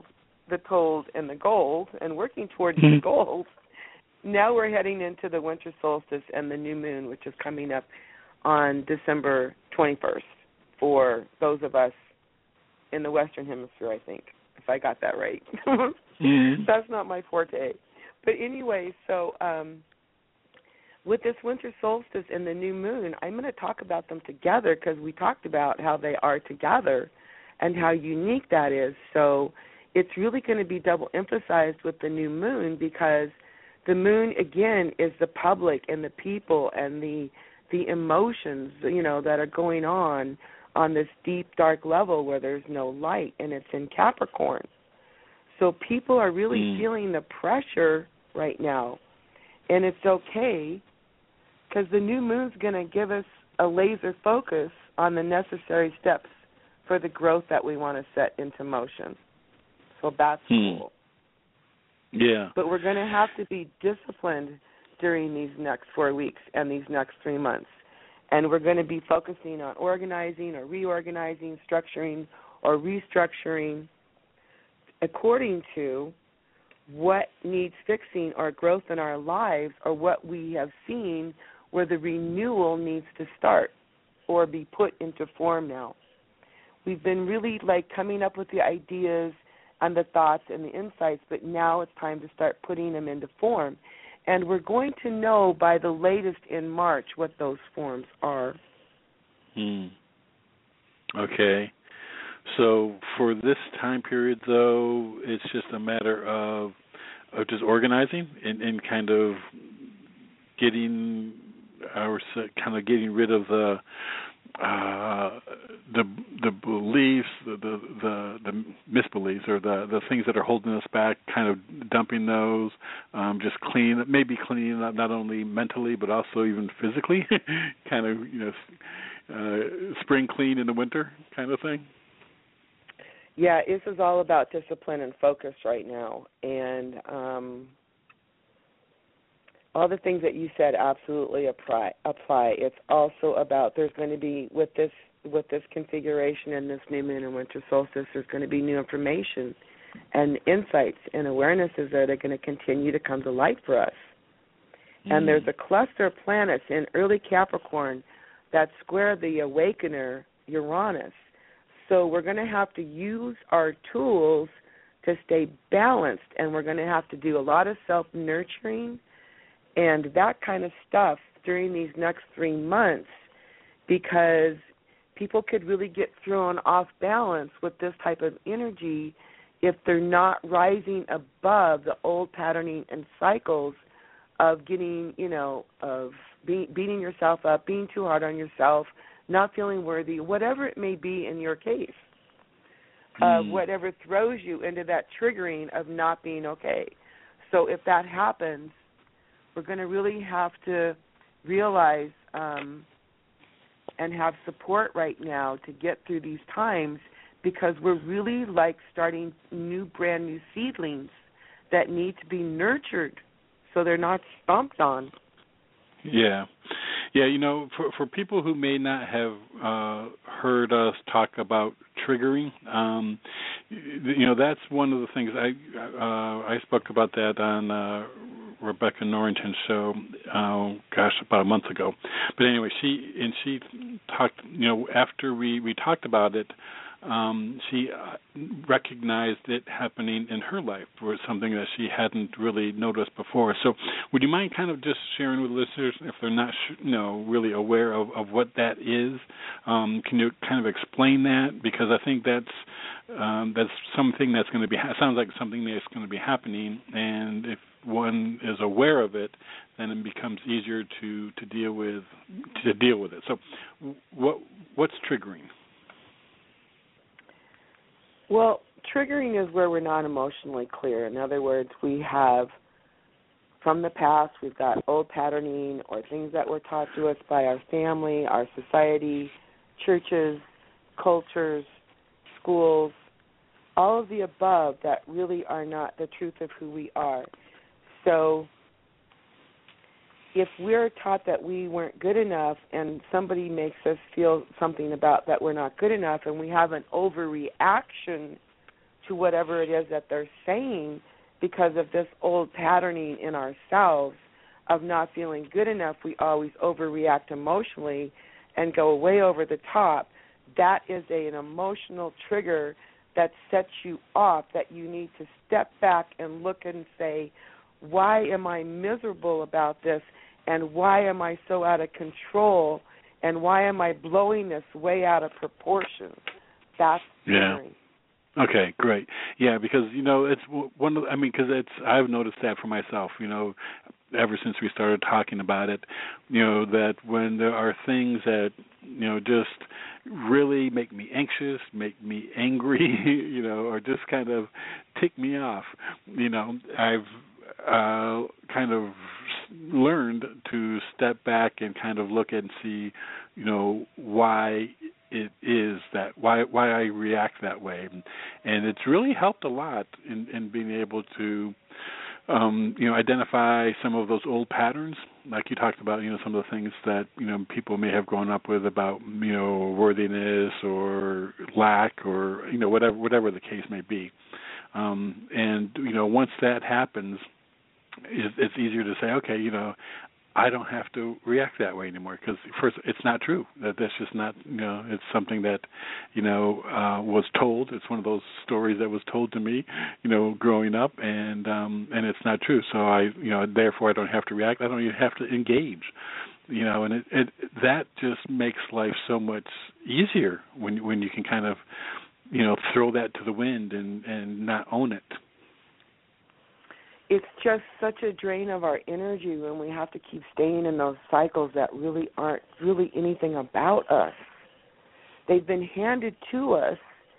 the told and the gold and working towards the gold, now we're heading into the winter solstice and the new moon, which is coming up on December twenty-first for those of us in the Western Hemisphere, I think, if I got that right. mm-hmm. That's not my forte. But anyway, so um, with this winter solstice and the new moon, I'm going to talk about them together because we talked about how they are together and how unique that is. So it's really going to be double emphasized with the new moon because the moon, again, is the public and the people and the the emotions, you know, that are going on on this deep, dark level where there's no light, and it's in Capricorn. So people are really mm. feeling the pressure right now, and it's okay because the new moon's going to give us a laser focus on the necessary steps for the growth that we want to set into motion. So that's mm. cool. Yeah. But we're going to have to be disciplined during these next four weeks and these next three months. And we're going to be focusing on organizing or reorganizing, structuring or restructuring according to what needs fixing or growth in our lives or what we have seen where the renewal needs to start or be put into form now. We've been really like coming up with the ideas and the thoughts and the insights, but now it's time to start putting them into form. And we're going to know by the latest in March what those forms are. Hmm. Okay. So for this time period, though, it's just a matter of, of just organizing and, and kind of getting our kind of getting rid of the uh, the the beliefs, the, the the the misbeliefs, or the the things that are holding us back. Kind of dumping those, um, just clean, maybe cleaning up not only mentally but also even physically. kind of you know, uh, spring clean in the winter, kind of thing. Yeah, this is all about discipline and focus right now, and um, all the things that you said absolutely apply. Apply. It's also about there's going to be with this with this configuration and this new moon and winter solstice, there's going to be new information and insights and awarenesses that are going to continue to come to light for us. Mm. And there's a cluster of planets in early Capricorn that square the Awakener, Uranus. So we're going to have to use our tools to stay balanced, and we're going to have to do a lot of self-nurturing and that kind of stuff during these next three months because people could really get thrown off balance with this type of energy if they're not rising above the old patterning and cycles of getting, you know, of be, beating yourself up, being too hard on yourself, not feeling worthy, whatever it may be in your case, mm. uh, whatever throws you into that triggering of not being okay. So if that happens, we're going to really have to realize um, and have support right now to get through these times because we're really like starting new, brand new seedlings that need to be nurtured so they're not stomped on. Yeah. Yeah, you know, for for people who may not have uh, heard us talk about triggering, um, you know, that's one of the things I uh, I spoke about that on uh, Rebecca Norrington's show, uh, gosh, about a month ago. But anyway, she and she talked, you know, after we, we talked about it, um, she uh, recognized it happening in her life was something that she hadn't really noticed before. So would you mind kind of just sharing with listeners, if they're not, you know, really aware of, of what that is, um, can you kind of explain that? Because I think that's um, that's something that's going to be, sounds like something that's going to be happening, and if one is aware of it, then it becomes easier to, to deal with to deal with it. So what what's triggering? Well, triggering is where we're not emotionally clear. In other words, we have, from the past, we've got old patterning or things that were taught to us by our family, our society, churches, cultures, schools, all of the above that really are not the truth of who we are. So if we're taught that we weren't good enough and somebody makes us feel something about that we're not good enough and we have an overreaction to whatever it is that they're saying because of this old patterning in ourselves of not feeling good enough. We always overreact emotionally and go way over the top. That is a, an emotional trigger that sets you off, that you need to step back and look and say, why am I miserable about this, and why am I so out of control, and why am I blowing this way out of proportion? That's yeah. scary. Okay, great. Yeah, because, you know, it's one of, I mean, because it's, I've noticed that for myself, you know, ever since we started talking about it, you know, that when there are things that, you know, just really make me anxious, make me angry, you know, or just kind of tick me off, you know, I've uh, kind of learned to step back and kind of look and see, you know, why it is that, why why I react that way. And it's really helped a lot in, in being able to, um, you know, identify some of those old patterns, like you talked about, you know, some of the things that, you know, people may have grown up with about, you know, worthiness or lack or, you know, whatever whatever the case may be. Um, and, you know, once that happens, it, it's easier to say, okay, you know, I don't have to react that way anymore because, first, it's not true. That That's just not, you know, it's something that, you know, uh, was told. It's one of those stories that was told to me, you know, growing up, and um, and it's not true. So I, you know, therefore I don't have to react. I don't even have to engage, you know, and it, it that just makes life so much easier when when you can kind of, you know, throw that to the wind and, and not own it. It's just such a drain of our energy when we have to keep staying in those cycles that really aren't really anything about us. They've been handed to us,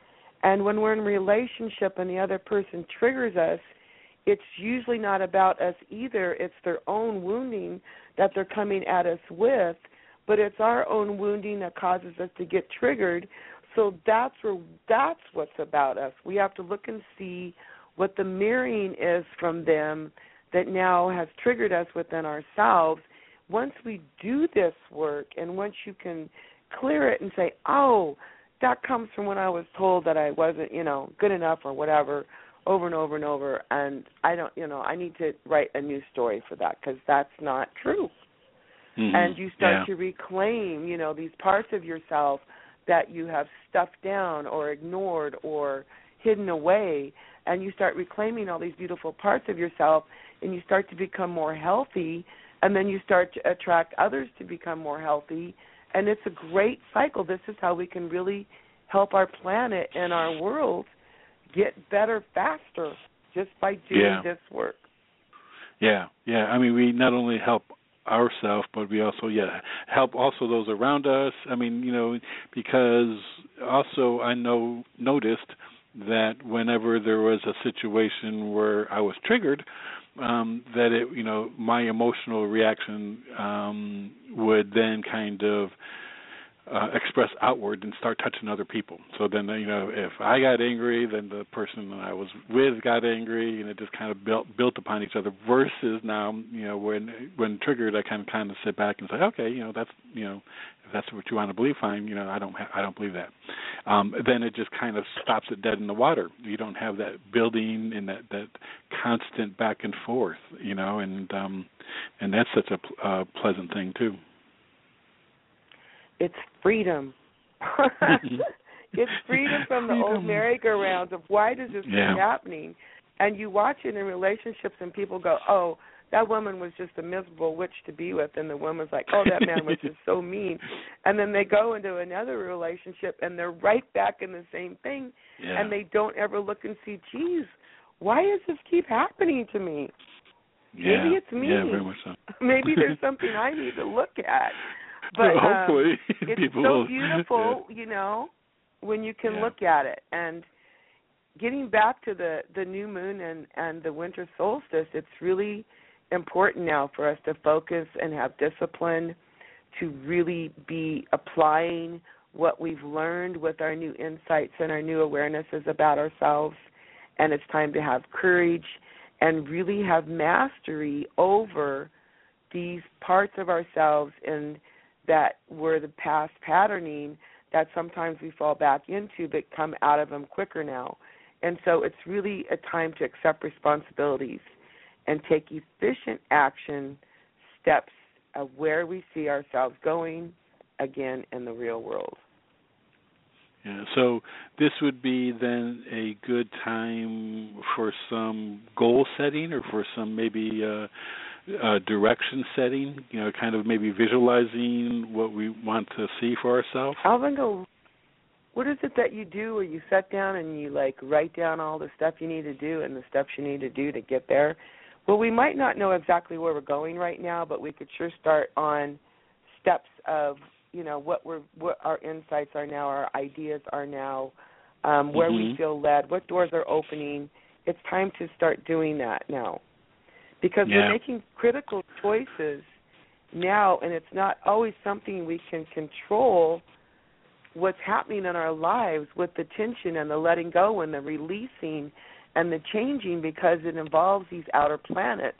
and when we're in a relationship and the other person triggers us, it's usually not about us either. It's their own wounding that they're coming at us with, but it's our own wounding that causes us to get triggered. So that's where, that's what's about us. We have to look and see what the mirroring is from them that now has triggered us within ourselves. Once we do this work and once you can clear it and say, oh, that comes from when I was told that I wasn't, you know, good enough or whatever, over and over and over, and I don't, you know, I need to write a new story for that because that's not true. Mm-hmm. And you start yeah. to reclaim, you know, these parts of yourself that you have stuffed down or ignored or hidden away, and you start reclaiming all these beautiful parts of yourself, and you start to become more healthy, and then you start to attract others to become more healthy, and it's a great cycle. This is how we can really help our planet and our world get better faster just by doing yeah. this work. Yeah, yeah. I mean, we not only help ourselves, but we also, yeah, help also those around us. I mean, you know, because also I know noticed that whenever there was a situation where I was triggered, um, that it, you know, my emotional reaction um, would then kind of uh, express outward and start touching other people. So then, you know, if I got angry, then the person I was with got angry, and it just kind of built built upon each other. Versus now, you know, when when triggered, I can kind of sit back and say, okay, you know, that's, you know, if that's what you want to believe, fine. You know, I don't ha- I don't believe that. Um, then it just kind of stops it dead in the water. You don't have that building and that, that constant back and forth, you know, and um, and that's such a pl- uh, pleasant thing too. It's freedom. It's freedom from the freedom. Old merry-go-rounds of why does this yeah. keep happening? And you watch it in relationships and people go, oh, that woman was just a miserable witch to be with. And the woman's like, oh, that man was just so mean. And then they go into another relationship and they're right back in the same thing. Yeah. And they don't ever look and see, geez, why does this keep happening to me? Yeah. Maybe it's me. Yeah, very much so. Maybe there's something I need to look at. But hopefully um, it's people so will, beautiful, yeah. you know, when you can yeah. look at it. And getting back to the, the new moon and, and the winter solstice, it's really important now for us to focus and have discipline to really be applying what we've learned with our new insights and our new awarenesses about ourselves. And it's time to have courage and really have mastery over these parts of ourselves and that were the past patterning that sometimes we fall back into but come out of them quicker now. And so it's really a time to accept responsibilities and take efficient action steps of where we see ourselves going, again, in the real world. Yeah, so this would be then a good time for some goal setting, or for some maybe uh, uh, direction setting, you know, kind of maybe visualizing what we want to see for ourselves. Alvin, go, what is it that you do where you sit down and you, like, write down all the stuff you need to do and the steps you need to do to get there? Well, we might not know exactly where we're going right now, but we could sure start on steps of, you know, what we're, what our insights are now, our ideas are now, um, where mm-hmm. we feel led, what doors are opening. It's time to start doing that now, because yeah. we're making critical choices now, and it's not always something we can control. What's happening in our lives with the tension and the letting go and the releasing and the changing, because it involves these outer planets.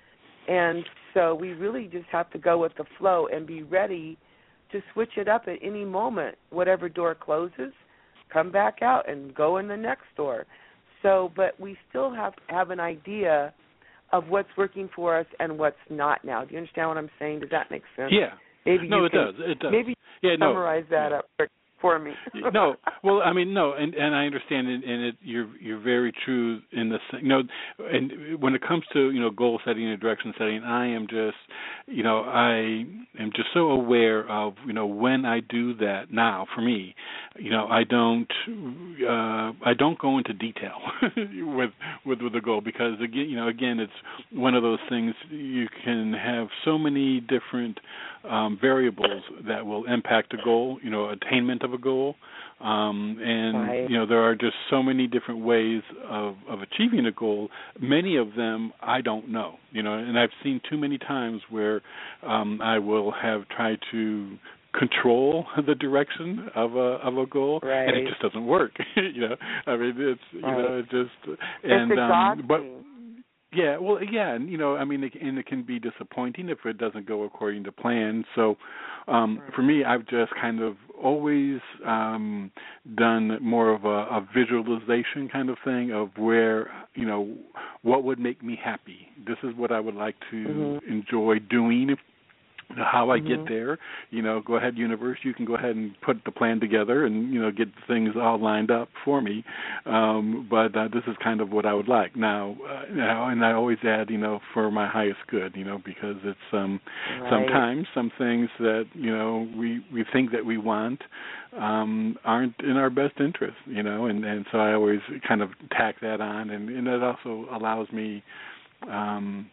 And so we really just have to go with the flow and be ready to switch it up at any moment. Whatever door closes, come back out and go in the next door. So, but we still have to have an idea of what's working for us and what's not now. Do you understand what I'm saying? Does that make sense? Yeah. Maybe no, you it can, does. It does. Maybe yeah, no. summarize that yeah. up quick for me. no, well, I mean, no, and, and I understand, and, and it, you're you're very true in the, you know, and when it comes to, you know, goal setting and direction setting, I am just, you know, I am just so aware of, you know, when I do that now, for me, you know, I don't, uh, I don't go into detail with, with with the goal, because again, you know, again, it's one of those things, you can have so many different um, variables that will impact a goal, you know, attainment of a goal, um, and right. you know, there are just so many different ways of, of achieving a goal. Many of them I don't know, you know, and I've seen too many times where um, I will have tried to control the direction of a of a goal, right. and it just doesn't work. you know, I mean, it's you right. know, it just it's and exhausting. um, but. Yeah, well, yeah, and you know, I mean, it, and it can be disappointing if it doesn't go according to plan. So, um, right. for me, I've just kind of always um, done more of a, a visualization kind of thing of where, you know, what would make me happy. This is what I would like to mm-hmm. enjoy doing. How I mm-hmm. get there, you know, go ahead, universe, you can go ahead and put the plan together and, you know, get things all lined up for me. Um, but uh, this is kind of what I would like. Now, uh, now, and I always add, you know, for my highest good, you know, because it's um, right. sometimes some things that, you know, we, we think that we want um, aren't in our best interest, you know, and, and so I always kind of tack that on, and, and it also allows me um,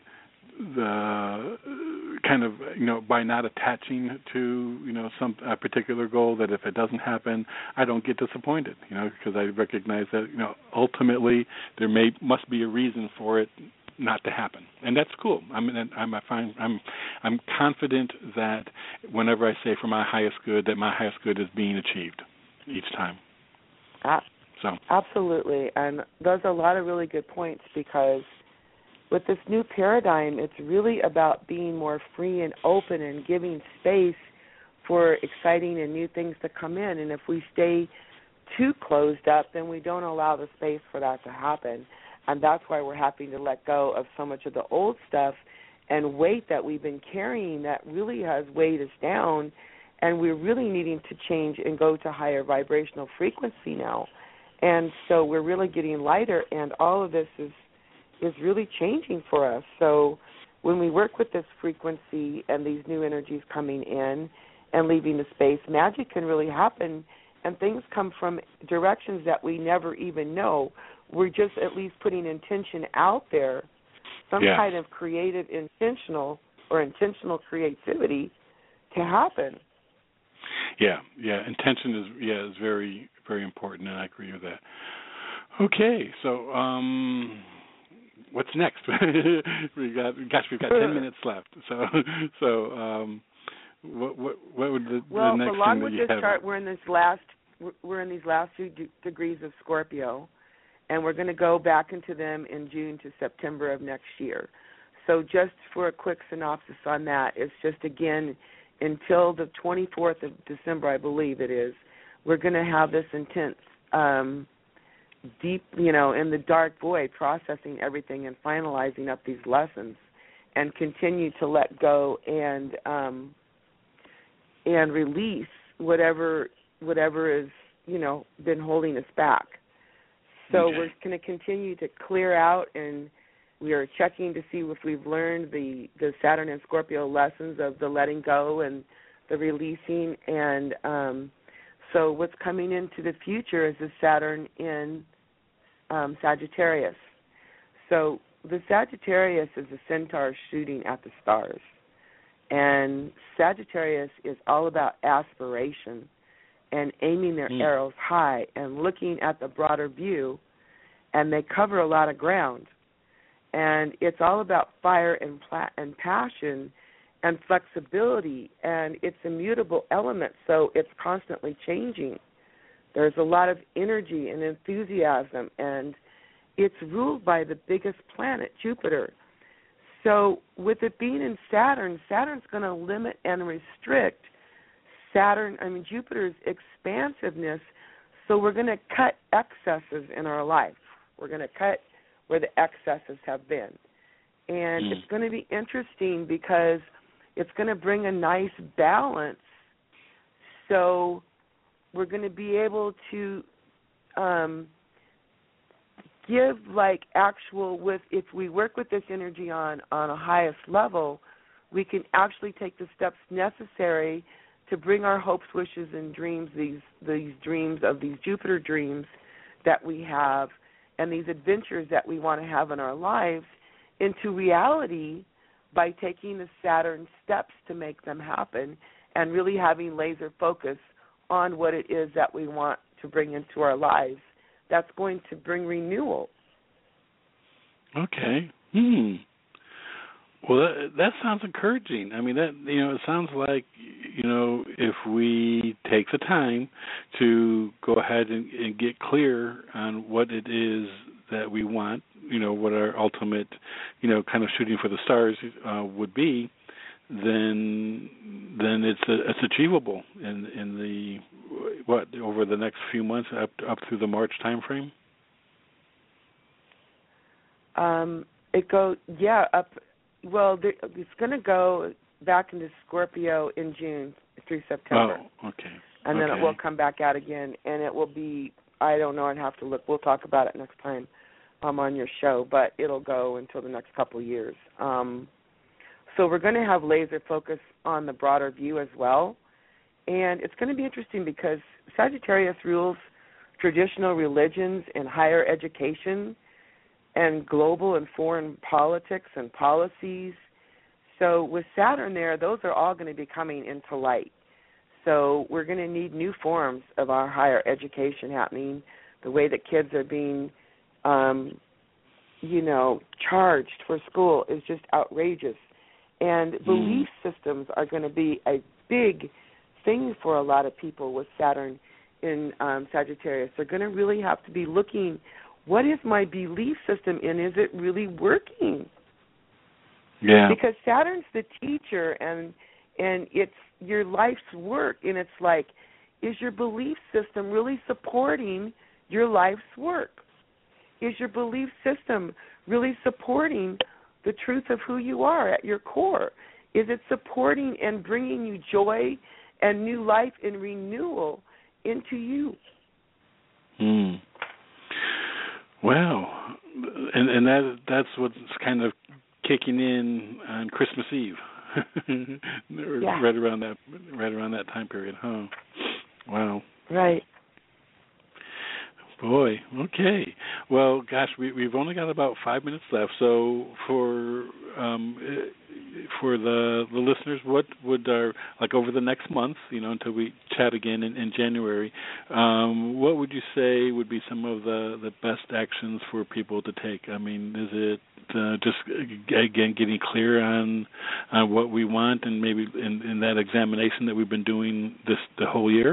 the kind of, you know, by not attaching to, you know, some a particular goal, that if it doesn't happen, I don't get disappointed, you know, because I recognize that, you know, ultimately there may must be a reason for it not to happen, and that's cool. I mean, I'm I find I'm I'm confident that whenever I say for my highest good, that my highest good is being achieved each time. Uh, so absolutely, and those are a lot of really good points, because with this new paradigm, it's really about being more free and open and giving space for exciting and new things to come in. And if we stay too closed up, then we don't allow the space for that to happen. And that's why we're having to let go of so much of the old stuff and weight that we've been carrying that really has weighed us down. And we're really needing to change and go to higher vibrational frequency now. And so we're really getting lighter, and all of this is is really changing for us. So when we work with this frequency and these new energies coming in and leaving the space, magic can really happen, and things come from directions that we never even know. We're just at least putting intention out there, some yeah. kind of creative intentional or intentional creativity to happen. Yeah, yeah, intention is yeah is very, very important, and I agree with that. Okay, so um what's next? we got, gosh, we've got ten minutes left. So, so, um, what, what, what would the, well, the next along thing with that you this have? chart, we're in this last, we're in these last few de- degrees of Scorpio, and we're going to go back into them in June to September of next year. So, just for a quick synopsis on that, it's just again until the twenty-fourth of December, I believe it is. We're going to have this intense. Um, deep, you know, in the dark void, processing everything and finalizing up these lessons, and continue to let go and um, and release whatever whatever is, you know, been holding us back. So okay. we're going to continue to clear out, and we are checking to see if we've learned the, the Saturn and Scorpio lessons of the letting go and the releasing. And um, so what's coming into the future is the Saturn in um, Sagittarius. So the Sagittarius is a centaur shooting at the stars. And Sagittarius is all about aspiration and aiming their mm. arrows high and looking at the broader view, and they cover a lot of ground. And it's all about fire and, pla- and passion and flexibility, and it's a mutable element, so it's constantly changing. There's a lot of energy and enthusiasm, and it's ruled by the biggest planet, Jupiter. So with it being in Saturn, Saturn's going to limit and restrict Saturn, I mean Jupiter's expansiveness, so we're going to cut excesses in our life. We're going to cut where the excesses have been. And mm. it's going to be interesting because it's going to bring a nice balance. So we're going to be able to um, give like actual, with if we work with this energy on, on a highest level, we can actually take the steps necessary to bring our hopes, wishes, and dreams, these these dreams of these Jupiter dreams that we have and these adventures that we want to have in our lives into reality by taking the Saturn steps to make them happen and really having laser focus on what it is that we want to bring into our lives. That's going to bring renewal. Okay. Hmm. Well, that, that sounds encouraging. I mean, that you know, it sounds like, you know, if we take the time to go ahead and, and get clear on what it is that we want, you know, what our ultimate, you know, kind of shooting for the stars uh, would be, then then it's a, it's achievable in in the what over the next few months up up through the March time frame. Um, it goes yeah up. Well, it's going to go back into Scorpio in June through September. Oh, okay. And then okay. it will come back out again, and it will be, I don't know, I'd have to look. We'll talk about it next time I'm on your show, but it'll go until the next couple of years. Um, so we're going to have laser focus on the broader view as well. And it's going to be interesting because Sagittarius rules traditional religions and higher education and global and foreign politics and policies. So with Saturn there, those are all going to be coming into light. So we're going to need new forms of our higher education happening. The way that kids are being, um, you know, charged for school is just outrageous. And mm. belief systems are going to be a big thing for a lot of people with Saturn in um, Sagittarius. They're going to really have to be looking, what is my belief system and is it really working? Yeah. Because Saturn's the teacher and and it's your life's work, and it's like, is your belief system really supporting your life's work? Is your belief system really supporting the truth of who you are at your core? Is it supporting and bringing you joy and new life and renewal into you? Hmm. Wow, and and that that's what's kind of kicking in on Christmas Eve, yeah. right around that right around that time period, huh? Wow. Right. Boy, okay. Well, gosh, we, we've only got about five minutes left. So for um, for the the listeners, what would our, like over the next month, you know, until we chat again in, in January, um, what would you say would be some of the, the best actions for people to take? I mean, is it uh, just, again, getting clear on, on what we want and maybe in, in that examination that we've been doing this the whole year?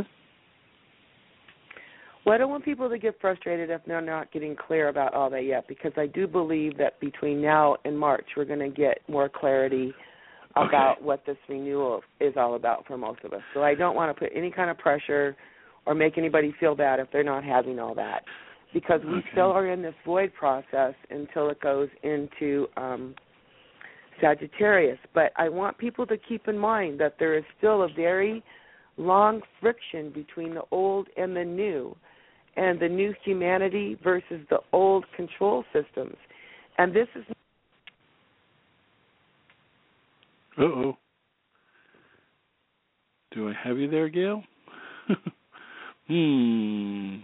Well, I don't want people to get frustrated if they're not getting clear about all that yet, because I do believe that between now and March we're going to get more clarity about okay. what this renewal is all about for most of us. So I don't want to put any kind of pressure or make anybody feel bad if they're not having all that. because we okay. still are in this void process until it goes into um, Sagittarius. But I want people to keep in mind that there is still a very long friction between the old and the new, and the new humanity versus the old control systems. And this is... Uh-oh. Do I have you there, Gail? hmm.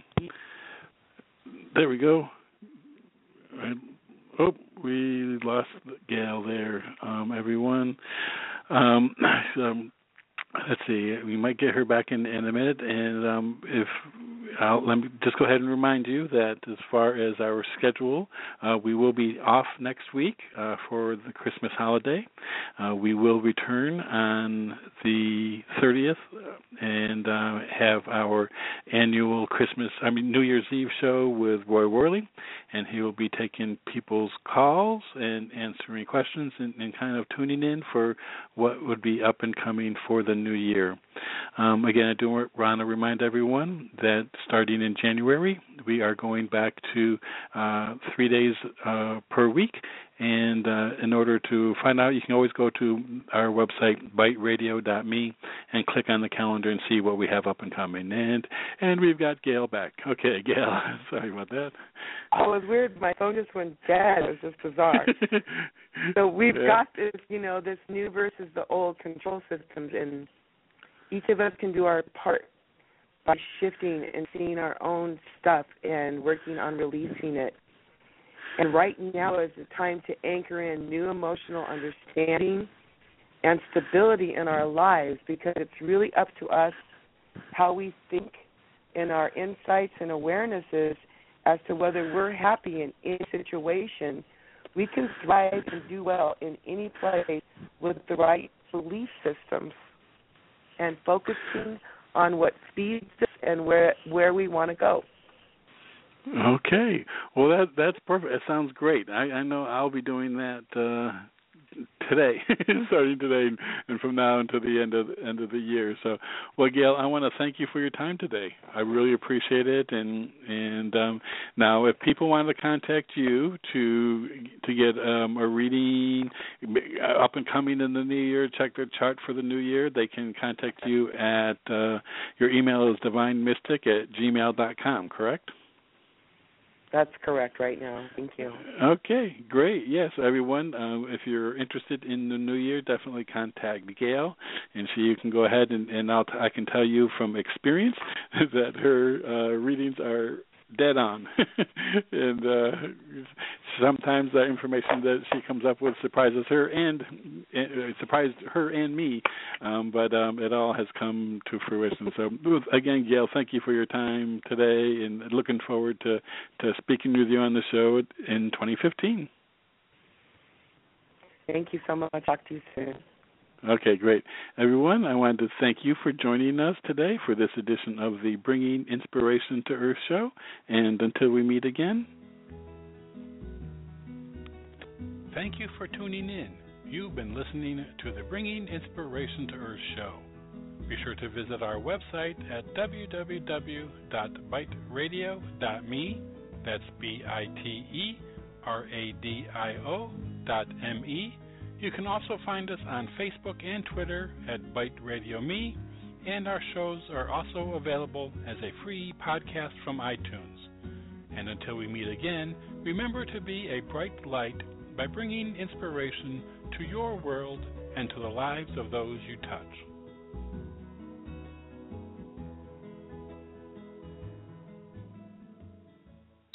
There we go. I, oh, we lost Gail there, um, everyone. Um, um, let's see. We might get her back in, in a minute. And um, if I'll, let me just go ahead and remind you that as far as our schedule, uh, we will be off next week uh, for the Christmas holiday. Uh, we will return on the thirtieth and uh, have our annual Christmas, I mean New Year's Eve show with Roy Worley, and he will be taking people's calls and answering questions and, and kind of tuning in for what would be up and coming for the new year. Um, again, I do want to remind everyone that starting in January, we are going back to uh, three days uh, per week. And uh, in order to find out, you can always go to our website, bite radio dot me, and click on the calendar and see what we have up and coming. And and we've got Gail back. Okay, Gail, sorry about that. Oh, it was weird. My phone just went dead. It was just bizarre. So we've yeah. got this, you know, this new versus the old control systems, and each of us can do our part by shifting and seeing our own stuff and working on releasing it. And right now is the time to anchor in new emotional understanding and stability in our lives, because it's really up to us how we think and our insights and awarenesses as to whether we're happy in any situation. We can thrive and do well in any place with the right belief systems and focusing on what feeds us and where where we want to go. Okay. Well, that that's perfect. It sounds great. I, I know I'll be doing that uh, today, starting today, and from now until the end of end of the year. So, well, Gail, I want to thank you for your time today. I really appreciate it. And and um, now, if people want to contact you to to get um, a reading up and coming in the new year, check their chart for the new year, they can contact you at uh, your email is divine mystic at gmail dot com. Correct? That's correct right now. Thank you. Okay, great. Yes, everyone, uh, if you're interested in the new year, definitely contact Gail, and she you can go ahead and, and I'll t- I can tell you from experience that her uh, readings are dead on. And uh, sometimes the information that she comes up with surprises her and uh, surprised her and me, um, but um, it all has come to fruition. So again, Gail, thank you for your time today, and looking forward to, to speaking with you on the show in twenty fifteen. Thank you so much. Talk to you soon. Okay, great. Everyone, I wanted to thank you for joining us today for this edition of the Bringing Inspiration to Earth show. And until we meet again, thank you for tuning in. You've been listening to the Bringing Inspiration to Earth show. Be sure to visit our website at w w w dot bite radio dot me. That's B I T E R A D I O dot M E. You can also find us on Facebook and Twitter at Bite Radio Me, and our shows are also available as a free podcast from iTunes. And until we meet again, remember to be a bright light by bringing inspiration to your world and to the lives of those you touch.